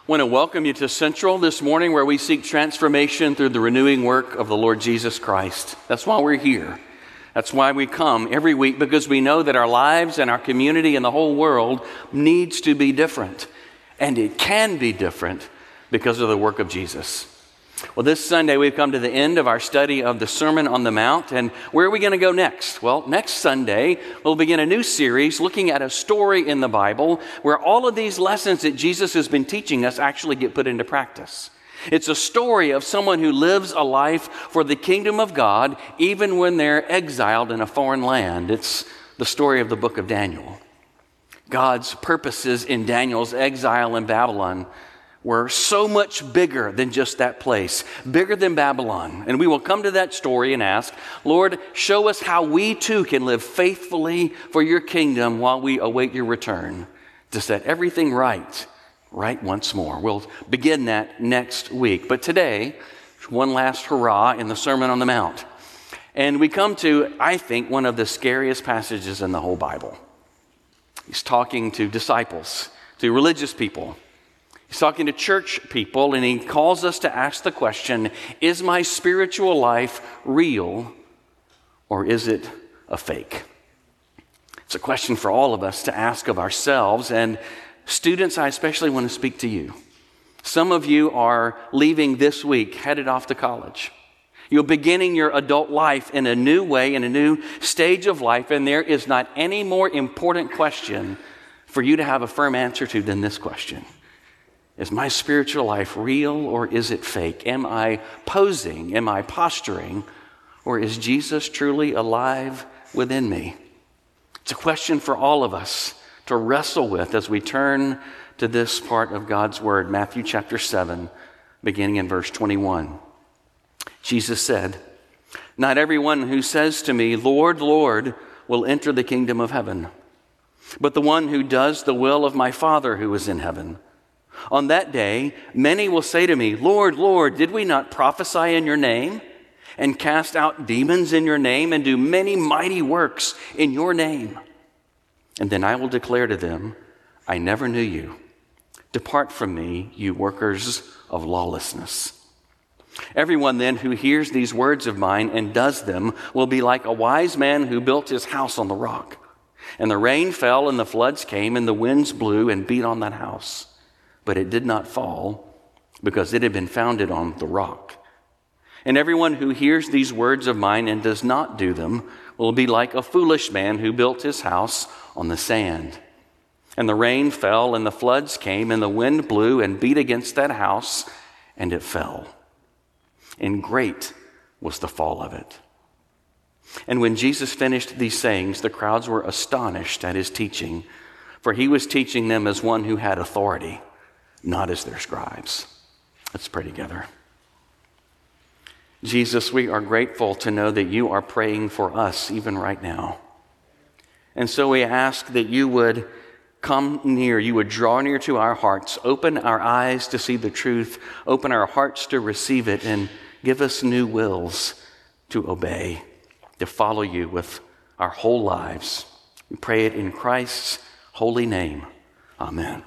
I want to welcome you to Central this morning, where we seek transformation through the renewing work of the Lord Jesus Christ. That's why we're here. That's why we come every week, because we know that our lives and our community and the whole world needs to be different. And it can be different because of the work of Jesus. Well, this Sunday we've come to the end of our study of the Sermon on the Mount. And where are we going to go next? Well, next Sunday we'll begin a new series looking at a story in the Bible where all of these lessons that Jesus has been teaching us actually get put into practice. It's a story of someone who lives a life for the kingdom of God even when they're exiled in a foreign land. It's the story of the book of Daniel. God's purposes in Daniel's exile in Babylon were so much bigger than just that place, bigger than Babylon. And we will come to that story and ask, Lord, show us how we too can live faithfully for your kingdom while we await your return to set everything right once more. We'll begin that next week. But today, one last hurrah in the Sermon on the Mount. And we come to, I think, one of the scariest passages in the whole Bible. He's talking to disciples, to religious people. He's talking to church people, and he calls us to ask the question, is my spiritual life real, or is it a fake? It's a question for all of us to ask of ourselves. And students, I especially want to speak to you. Some of you are leaving this week, headed off to college. You're beginning your adult life in a new way, in a new stage of life, and there is not any more important question for you to have a firm answer to than this question. Is my spiritual life real, or is it fake? Am I posing? Am I posturing? Or is Jesus truly alive within me? It's a question for all of us to wrestle with as we turn to this part of God's Word, Matthew chapter 7, beginning in verse 21. Jesus said, "Not everyone who says to me, 'Lord, Lord,' will enter the kingdom of heaven, but the one who does the will of my Father who is in heaven. On that day, many will say to me, 'Lord, Lord, did we not prophesy in your name and cast out demons in your name and do many mighty works in your name?' And then I will declare to them, 'I never knew you. Depart from me, you workers of lawlessness.' Everyone then who hears these words of mine and does them will be like a wise man who built his house on the rock. And the rain fell and the floods came and the winds blew and beat on that house. But it did not fall because it had been founded on the rock. And everyone who hears these words of mine and does not do them will be like a foolish man who built his house on the sand. And the rain fell and the floods came and the wind blew and beat against that house and it fell. And great was the fall of it." And when Jesus finished these sayings, the crowds were astonished at his teaching, for he was teaching them as one who had authority, not as their scribes. Let's pray together. Jesus, we are grateful to know that you are praying for us even right now. And so we ask that you would come near, you would draw near to our hearts, open our eyes to see the truth, open our hearts to receive it, and give us new wills to obey, to follow you with our whole lives. We pray it in Christ's holy name. Amen.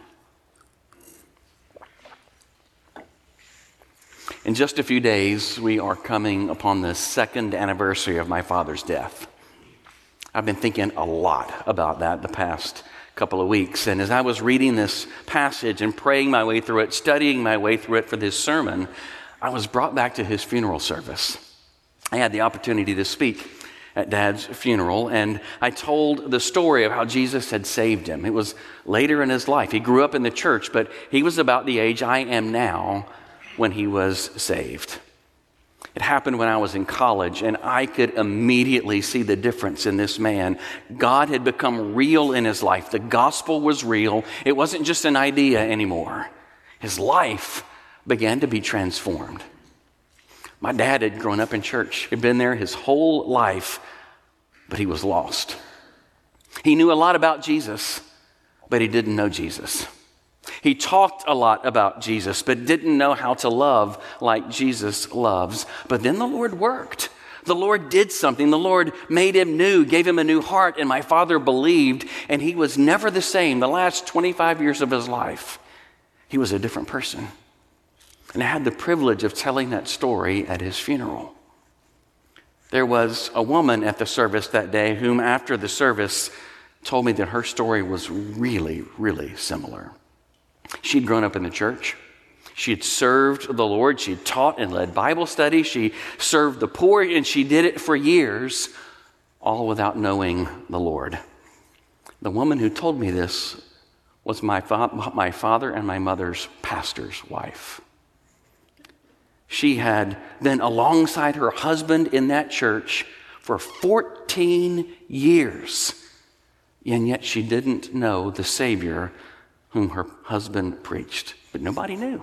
In just a few days, we are coming upon the second anniversary of my father's death. I've been thinking a lot about that the past couple of weeks. And as I was reading this passage and praying my way through it, studying my way through it for this sermon, I was brought back to his funeral service. I had the opportunity to speak at Dad's funeral, and I told the story of how Jesus had saved him. It was later in his life. He grew up in the church, but he was about the age I am now when he was saved. It happened when I was in college, and I could immediately see the difference in this man. God had become real in his life. The gospel was real. It wasn't just an idea anymore. His life began to be transformed. My dad had grown up in church. He'd been there his whole life, but he was lost. He knew a lot about Jesus, but he didn't know Jesus. He talked a lot about Jesus, but didn't know how to love like Jesus loves. But then the Lord worked. The Lord did something. The Lord made him new, gave him a new heart, and my father believed, and he was never the same the last 25 years of his life. he was a different person. And I had the privilege of telling that story at his funeral. There was a woman at the service that day whom, after the service, told me that her story was really, really similar. She'd grown up in the church. She had served the Lord. She had taught and led Bible studies. She served the poor, and she did it for years, all without knowing the Lord. The woman who told me this was my father and my mother's pastor's wife. She had been alongside her husband in that church for 14 years, and yet she didn't know the Savior whom her husband preached. But nobody knew.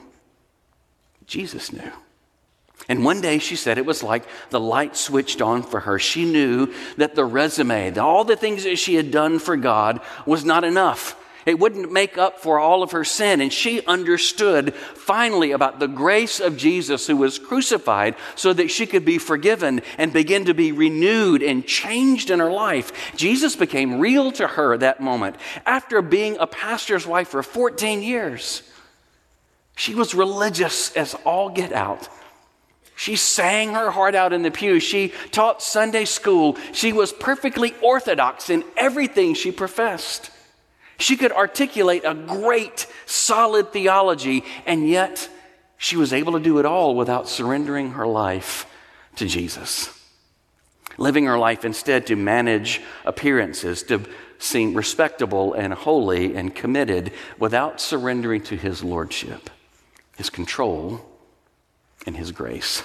Jesus knew. And one day she said it was like the light switched on for her. She knew that the resume, all the things that she had done for God, was not enough. It wouldn't make up for all of her sin. And she understood finally about the grace of Jesus who was crucified so that she could be forgiven and begin to be renewed and changed in her life. Jesus became real to her that moment. After being a pastor's wife for 14 years, she was religious as all get out. She sang her heart out in the pew. She taught Sunday school. She was perfectly orthodox in everything she professed. She could articulate a great, solid theology, and yet she was able to do it all without surrendering her life to Jesus. Living her life instead to manage appearances, to seem respectable and holy and committed without surrendering to his lordship, his control, and his grace.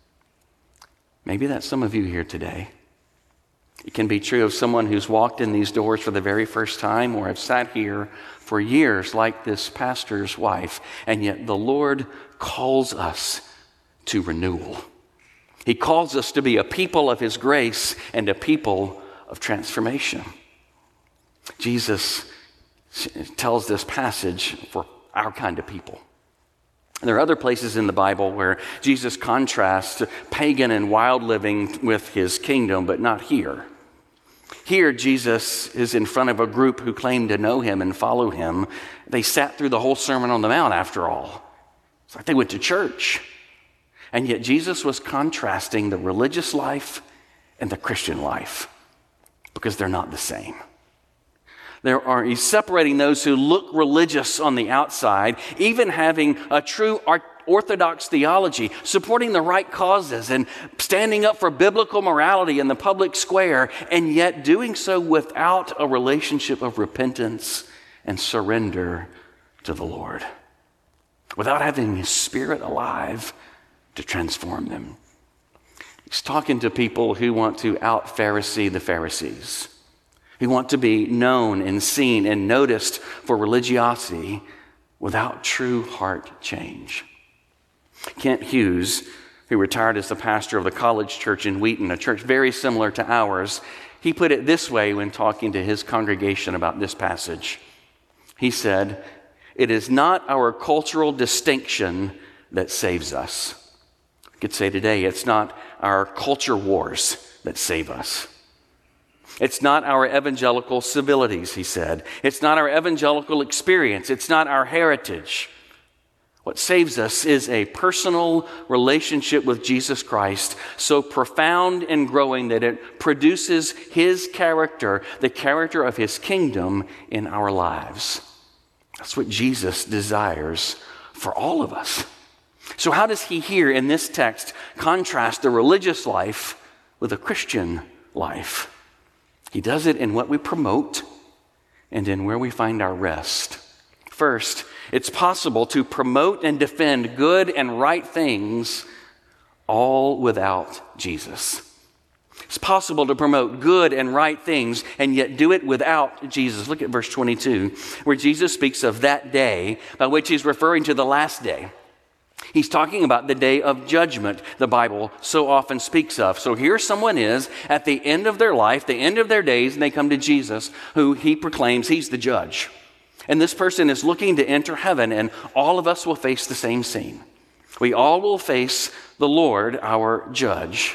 Maybe that's some of you here today. It can be true of someone who's walked in these doors for the very first time or have sat here for years like this pastor's wife, and yet the Lord calls us to renewal. He calls us to be a people of his grace and a people of transformation. Jesus tells this passage for our kind of people. There are other places in the Bible where Jesus contrasts pagan and wild living with his kingdom, but not here. Here, Jesus is in front of a group who claim to know him and follow him. They sat through the whole Sermon on the Mount, after all. It's like they went to church. And yet Jesus was contrasting the religious life and the Christian life because they're not the same. He's separating those who look religious on the outside, even having a true orthodox theology, supporting the right causes and standing up for biblical morality in the public square, and yet doing so without a relationship of repentance and surrender to the Lord, without having his Spirit alive to transform them. He's talking to people who want to out-Pharisee the Pharisees, who want to be known and seen and noticed for religiosity without true heart change. Kent Hughes, who retired as the pastor of the College Church in Wheaton, a church very similar to ours, he put it this way when talking to his congregation about this passage. He said, "It is not our cultural distinction that saves us." I could say today, it's not our culture wars that save us. It's not our evangelical civilities, he said. It's not our evangelical experience. It's not our heritage. What saves us is a personal relationship with Jesus Christ, so profound and growing that it produces his character, the character of his kingdom in our lives. That's what Jesus desires for all of us. So how does he here in this text contrast the religious life with a Christian life? He does it in what we promote and in where we find our rest. First, it's possible to promote and defend good and right things all without Jesus. It's possible to promote good and right things and yet do it without Jesus. Look at verse 22, where Jesus speaks of that day, by which he's referring to the last day. He's talking about the day of judgment the Bible so often speaks of. So here someone is at the end of their life, the end of their days, and they come to Jesus, who he proclaims he's the judge. And this person is looking to enter heaven, and all of us will face the same scene. We all will face the Lord, our judge.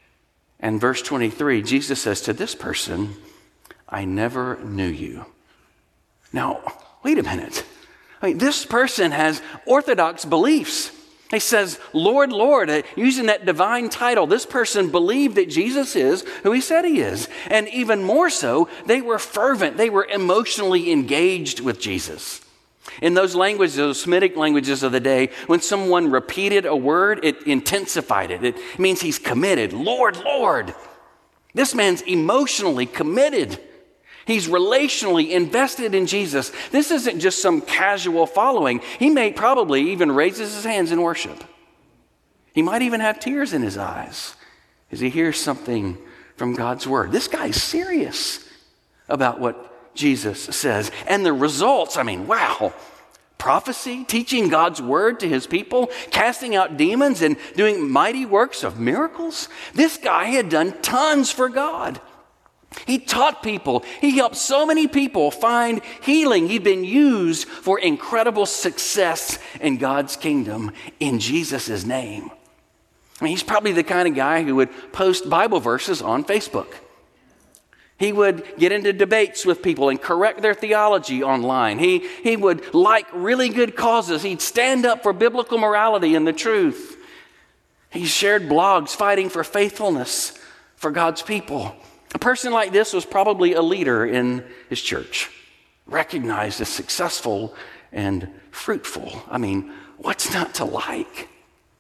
And verse 23, Jesus says to this person, "I never knew you." Now, wait a minute. I mean, this person has orthodox beliefs. He says, Lord, Lord, using that divine title. This person believed that Jesus is who he said he is. And even more so, they were fervent. They were emotionally engaged with Jesus. In those languages, those Semitic languages of the day, when someone repeated a word, it intensified it. It means he's committed. Lord, Lord. This man's emotionally committed. He's relationally invested in Jesus. This isn't just some casual following. He may probably even raises his hands in worship. He might even have tears in his eyes as he hears something from God's word. This guy's serious about what Jesus says. And the results, I mean, wow. Prophecy, teaching God's word to his people, casting out demons and doing mighty works of miracles. This guy had done tons for God. He taught people. He helped so many people find healing. He'd been used for incredible success in God's kingdom in Jesus' name. I mean, he's probably the kind of guy who would post Bible verses on Facebook. He would get into debates with people and correct their theology online. He would like really good causes. He'd stand up for biblical morality and the truth. He shared blogs fighting for faithfulness for God's people. A person like this was probably a leader in his church, recognized as successful and fruitful. I mean, what's not to like?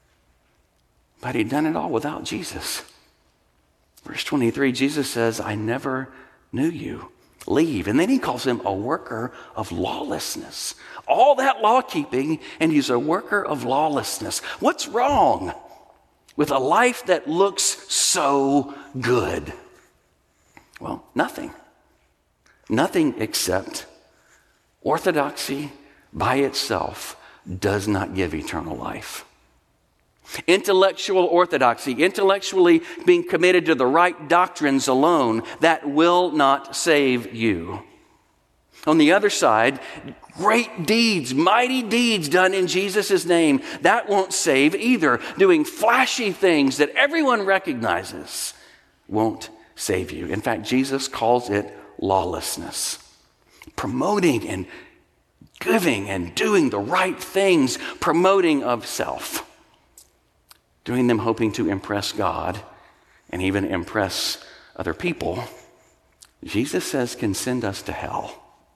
But he'd done it all without Jesus. Verse 23, Jesus says, I never knew you. Leave. And then he calls him a worker of lawlessness. All that law keeping, and he's a worker of lawlessness. What's wrong with a life that looks so good? Well, nothing. Nothing except orthodoxy by itself does not give eternal life. Intellectual orthodoxy, intellectually being committed to the right doctrines alone, that will not save you. On the other side, great deeds, mighty deeds done in Jesus' name, that won't save either. Doing flashy things that everyone recognizes won't save you. In fact, Jesus calls it lawlessness. Promoting and giving and doing the right things, promoting of self. Doing them hoping to impress God and even impress other people, Jesus says can send us to hell.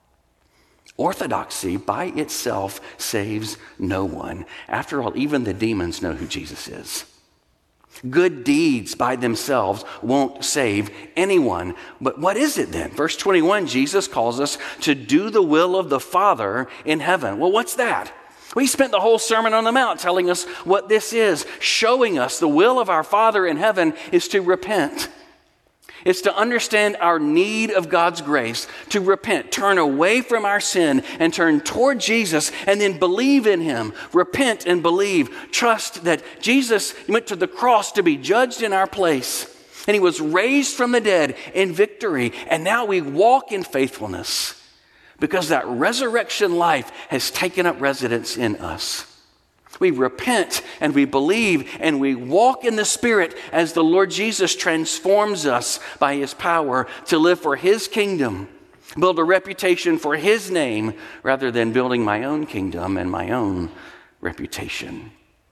Orthodoxy by itself saves no one. After all, even the demons know who Jesus is. Good deeds by themselves won't save anyone. But what is it then? Verse 21, Jesus calls us to do the will of the Father in heaven. Well, what's that? We spent the whole Sermon on the Mount telling us what this is, showing us the will of our Father in heaven is to repent. It's to understand our need of God's grace, to repent, turn away from our sin and turn toward Jesus and then believe in him. Repent and believe. Trust that Jesus went to the cross to be judged in our place and he was raised from the dead in victory. And now we walk in faithfulness because that resurrection life has taken up residence in us. We repent and we believe and we walk in the Spirit as the Lord Jesus transforms us by his power to live for his kingdom, build a reputation for his name rather than building my own kingdom and my own reputation.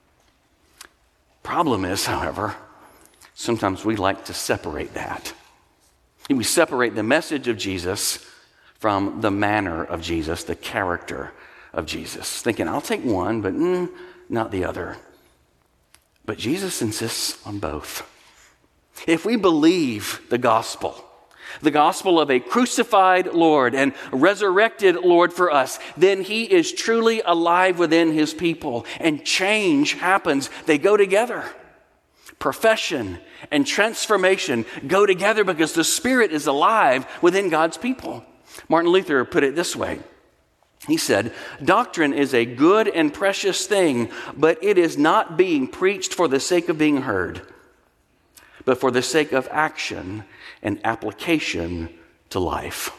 Problem is, however, sometimes we like to separate that. We separate the message of Jesus from the manner of Jesus, the character of Jesus, thinking I'll take one, but not the other. But Jesus insists on both. If we believe the gospel of a crucified Lord and resurrected Lord for us, then he is truly alive within his people and change happens. They go together. Profession and transformation go together because the Spirit is alive within God's people. Martin Luther put it this way. He said, doctrine is a good and precious thing, but it is not being preached for the sake of being heard, but for the sake of action and application to life.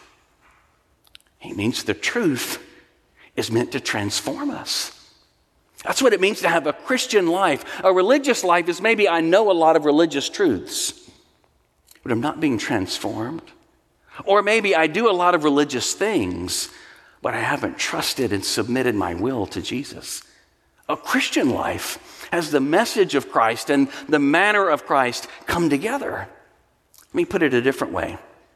He means the truth is meant to transform us. That's what it means to have a Christian life. A religious life is maybe I know a lot of religious truths, but I'm not being transformed. Or maybe I do a lot of religious things, but I haven't trusted and submitted my will to Jesus. A Christian life has the message of Christ and the manner of Christ come together. Let me put it a different way.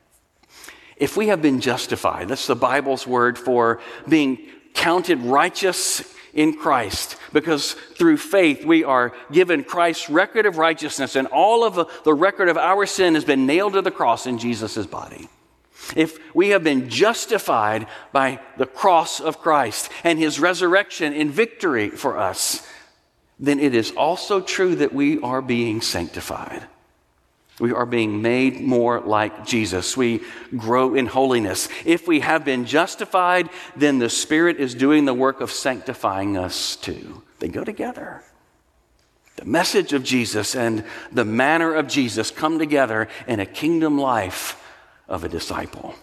If we have been justified, that's the Bible's word for being counted righteous in Christ, because through faith we are given Christ's record of righteousness, and all of the record of our sin has been nailed to the cross in Jesus' body. If we have been justified by the cross of Christ and his resurrection in victory for us, then it is also true that we are being sanctified. We are being made more like Jesus. We grow in holiness. If we have been justified, then the Spirit is doing the work of sanctifying us too. They go together. The message of Jesus and the manner of Jesus come together in a kingdom life of a disciple.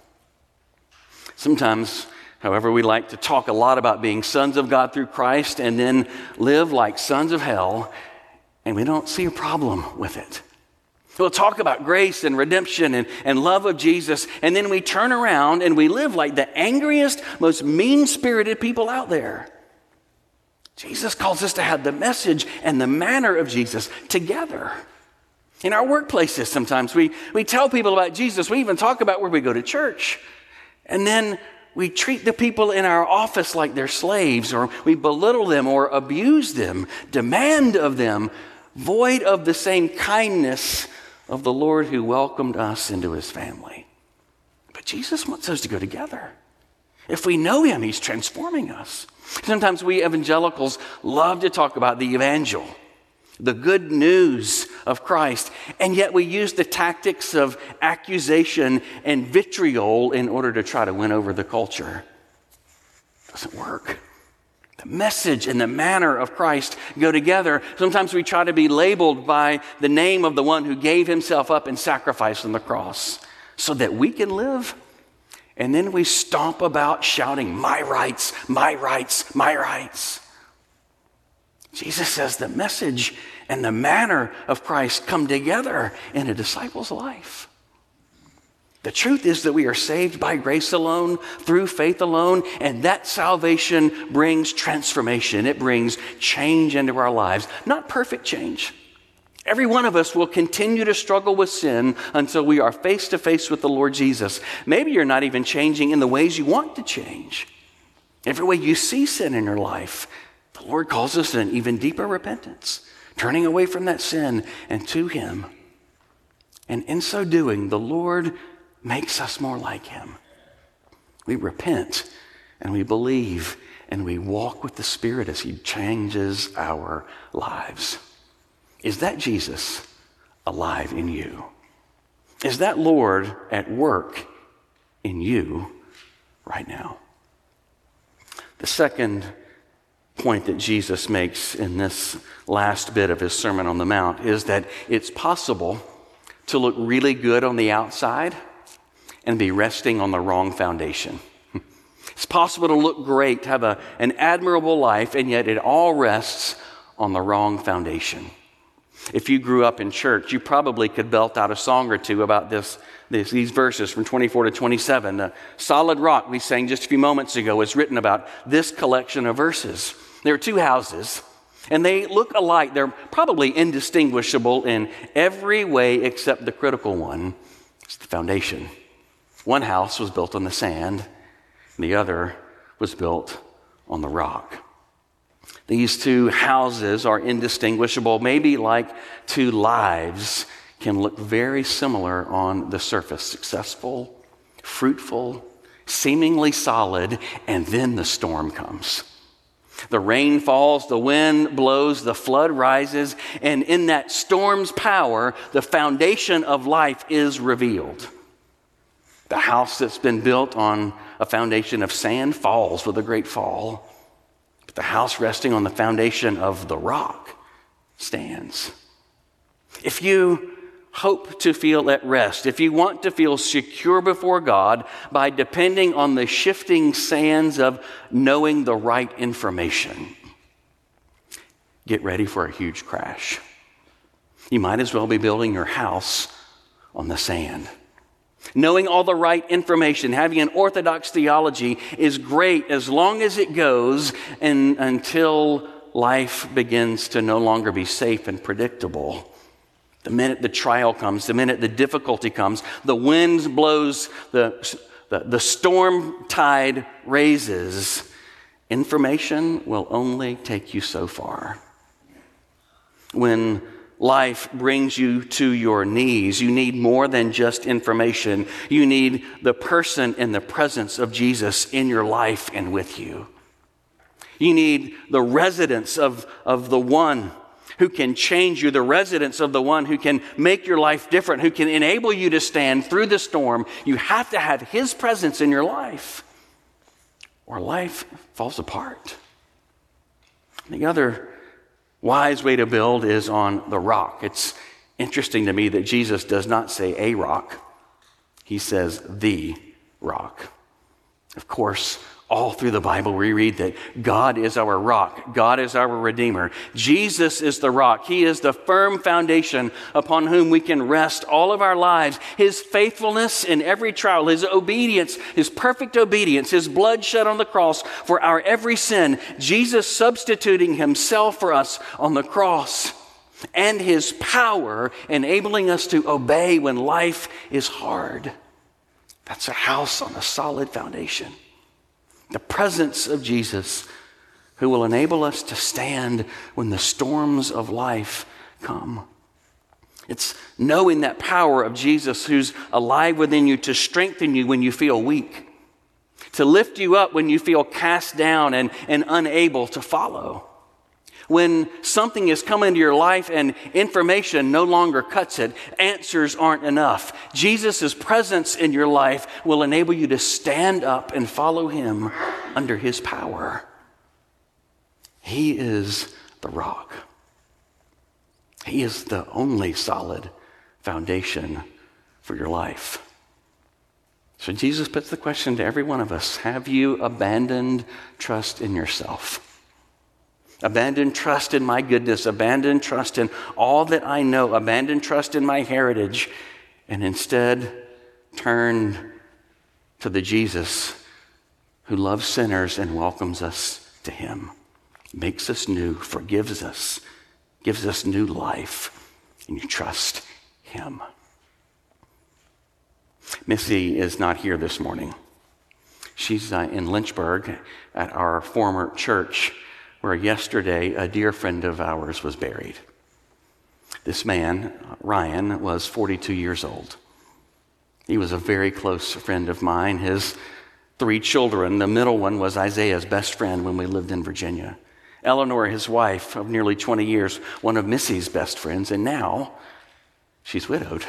Sometimes, however, we like to talk a lot about being sons of God through Christ and then live like sons of hell, and we don't see a problem with it. We'll talk about grace and redemption and love of Jesus, and then we turn around and we live like the angriest, most mean-spirited people out there. Jesus calls us to have the message and the manner of Jesus together. In our workplaces, sometimes we tell people about Jesus. We even talk about where we go to church. And then we treat the people in our office like they're slaves, or we belittle them or abuse them, demand of them, void of the same kindness of the Lord who welcomed us into his family. But Jesus wants those to go together. If we know him, he's transforming us. Sometimes we evangelicals love to talk about the evangel, the good news of Christ, and yet we use the tactics of accusation and vitriol in order to try to win over the culture. It doesn't work. The message and the manner of Christ go together. Sometimes we try to be labeled by the name of the one who gave himself up in sacrifice on the cross so that we can live. And then we stomp about shouting, "My rights, my rights, my rights." Jesus says the message and the manner of Christ come together in a disciple's life. The truth is that we are saved by grace alone, through faith alone, and that salvation brings transformation. It brings change into our lives. Not perfect change. Every one of us will continue to struggle with sin until we are face to face with the Lord Jesus. Maybe you're not even changing in the ways you want to change. Every way you see sin in your life, the Lord calls us to an even deeper repentance, turning away from that sin and to him. And in so doing, the Lord makes us more like him. We repent and we believe and we walk with the Spirit as he changes our lives. Is that Jesus alive in you? Is that Lord at work in you right now? The second point that Jesus makes in this last bit of his Sermon on the Mount is that it's possible to look really good on the outside and be resting on the wrong foundation. It's possible to look great, have an admirable life, and yet it all rests on the wrong foundation. If you grew up in church, you probably could belt out a song or two about these verses from 24 to 27. The solid rock we sang just a few moments ago is written about this collection of verses. There are two houses, and they look alike. They're probably indistinguishable in every way except the critical one. It's the foundation. One house was built on the sand, and the other was built on the rock. These two houses are indistinguishable, maybe like two lives can look very similar on the surface. Successful, fruitful, seemingly solid, and then the storm comes. The rain falls, the wind blows, the flood rises, and in that storm's power, the foundation of life is revealed. The house that's been built on a foundation of sand falls with a great fall. But the house resting on the foundation of the rock stands. If you hope to feel at rest, if you want to feel secure before God by depending on the shifting sands of knowing the right information, get ready for a huge crash. You might as well be building your house on the sand. Knowing all the right information, having an orthodox theology is great as long as it goes and until life begins to no longer be safe and predictable. The minute the trial comes, the minute the difficulty comes, the wind blows, the storm tide raises, information will only take you so far. When life brings you to your knees, you need more than just information. You need the person and the presence of Jesus in your life and with you. You need the residence of the one who can change you, the residence of the one who can make your life different, who can enable you to stand through the storm. You have to have his presence in your life, or life falls apart. The other wise way to build is on the rock. It's interesting to me that Jesus does not say a rock. He says the rock. Of course, all through the Bible, we read that God is our rock. God is our Redeemer. Jesus is the rock. He is the firm foundation upon whom we can rest all of our lives. His faithfulness in every trial, his obedience, his perfect obedience, his blood shed on the cross for our every sin, Jesus substituting himself for us on the cross, and his power enabling us to obey when life is hard. That's a house on a solid foundation. The presence of Jesus, who will enable us to stand when the storms of life come. It's knowing that power of Jesus who's alive within you to strengthen you when you feel weak, to lift you up when you feel cast down and unable to follow. When something has come into your life and information no longer cuts it, answers aren't enough, Jesus' presence in your life will enable you to stand up and follow him under his power. He is the rock. He is the only solid foundation for your life. So Jesus puts the question to every one of us: have you abandoned trust in yourself? Abandon trust in my goodness, abandon trust in all that I know, abandon trust in my heritage, and instead turn to the Jesus who loves sinners and welcomes us to him, makes us new, forgives us, gives us new life, and you trust him. Missy is not here this morning. She's in Lynchburg at our former church, where yesterday a dear friend of ours was buried. This man, Ryan, was 42 years old. He was a very close friend of mine. His 3 children, the middle one was Isaiah's best friend when we lived in Virginia. Eleanor, his wife of nearly 20 years, one of Missy's best friends, and now she's widowed.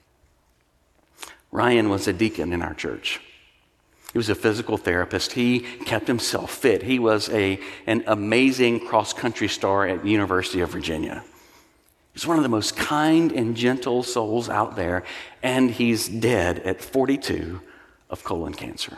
Ryan was a deacon in our church. He was a physical therapist. He kept himself fit. He was an amazing cross-country star at the University of Virginia. He's one of the most kind and gentle souls out there, and he's dead at 42 of colon cancer.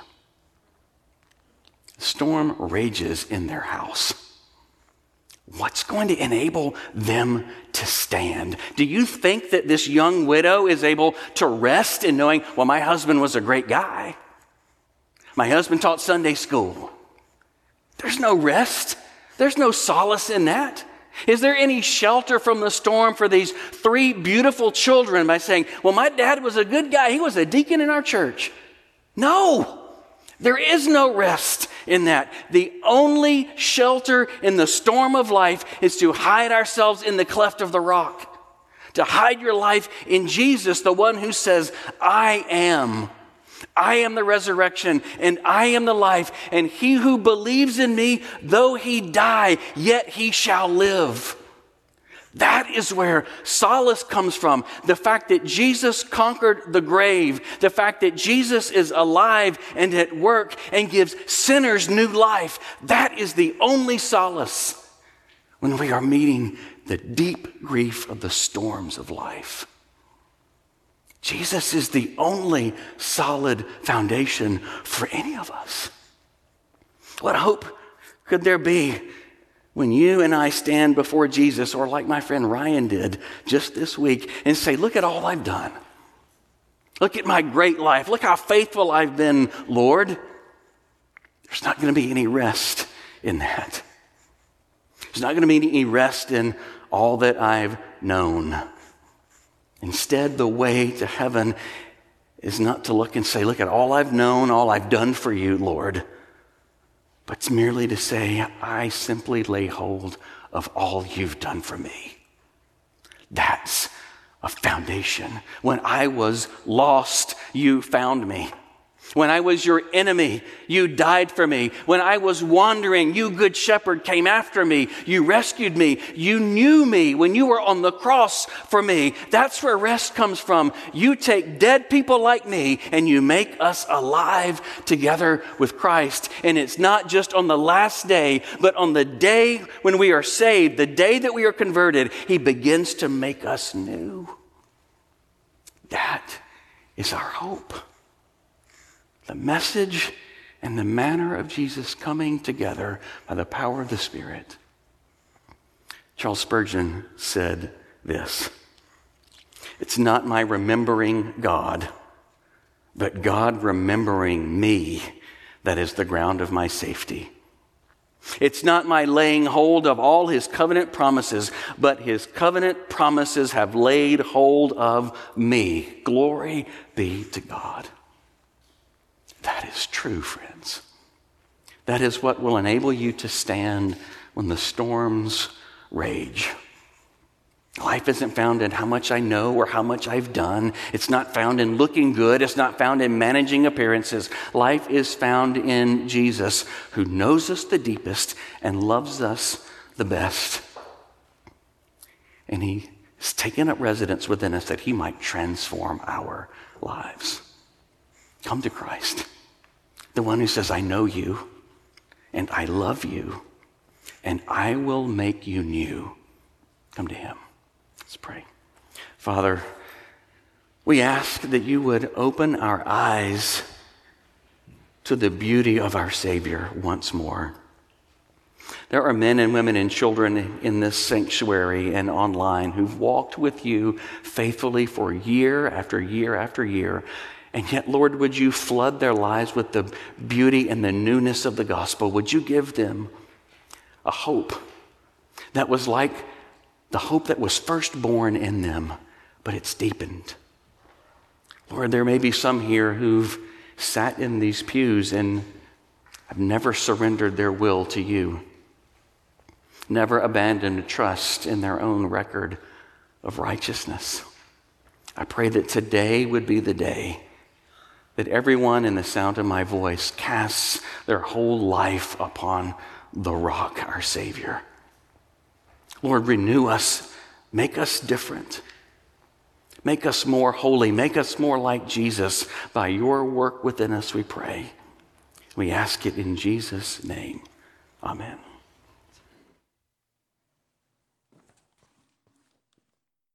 The storm rages in their house. What's going to enable them to stand? Do you think that this young widow is able to rest in knowing, well, my husband was a great guy. My husband taught Sunday school. There's no rest. There's no solace in that. Is there any shelter from the storm for these 3 beautiful children by saying, well, my dad was a good guy. He was a deacon in our church? No, there is no rest in that. The only shelter in the storm of life is to hide ourselves in the cleft of the rock, to hide your life in Jesus, the one who says, I am the resurrection, and I am the life, and he who believes in me, though he die, yet he shall live. That is where solace comes from. The fact that Jesus conquered the grave, the fact that Jesus is alive and at work and gives sinners new life, that is the only solace when we are meeting the deep grief of the storms of life. Jesus is the only solid foundation for any of us. What hope could there be when you and I stand before Jesus, or like my friend Ryan did just this week, and say, look at all I've done. Look at my great life. Look how faithful I've been, Lord. There's not going to be any rest in that. There's not going to be any rest in all that I've known. Instead, the way to heaven is not to look and say, look at all I've known, all I've done for you, Lord. But it's merely to say, I simply lay hold of all you've done for me. That's a foundation. When I was lost, you found me. When I was your enemy, you died for me. When I was wandering, you, good shepherd, came after me. You rescued me. You knew me when you were on the cross for me. That's where rest comes from. You take dead people like me and you make us alive together with Christ. And it's not just on the last day, but on the day when we are saved, the day that we are converted, he begins to make us new. That is our hope. The message and the manner of Jesus coming together by the power of the Spirit. Charles Spurgeon said this: it's not my remembering God, but God remembering me that is the ground of my safety. It's not my laying hold of all his covenant promises, but his covenant promises have laid hold of me. Glory be to God. That is true, friends. That is what will enable you to stand when the storms rage. Life isn't found in how much I know or how much I've done. It's not found in looking good. It's not found in managing appearances. Life is found in Jesus, who knows us the deepest and loves us the best. And he has taken up residence within us that he might transform our lives. Come to Christ, the one who says, I know you and I love you and I will make you new. Come to him. Let's pray. Father, we ask that you would open our eyes to the beauty of our Savior once more. There are men and women and children in this sanctuary and online who've walked with you faithfully for year after year after year. And yet, Lord, would you flood their lives with the beauty and the newness of the gospel? Would you give them a hope that was like the hope that was first born in them, but it's deepened? Lord, there may be some here who've sat in these pews and have never surrendered their will to you, never abandoned trust in their own record of righteousness. I pray that today would be the day that everyone in the sound of my voice casts their whole life upon the rock, our Savior. Lord, renew us, make us different, make us more holy, make us more like Jesus by your work within us, we pray. We ask it in Jesus' name. Amen.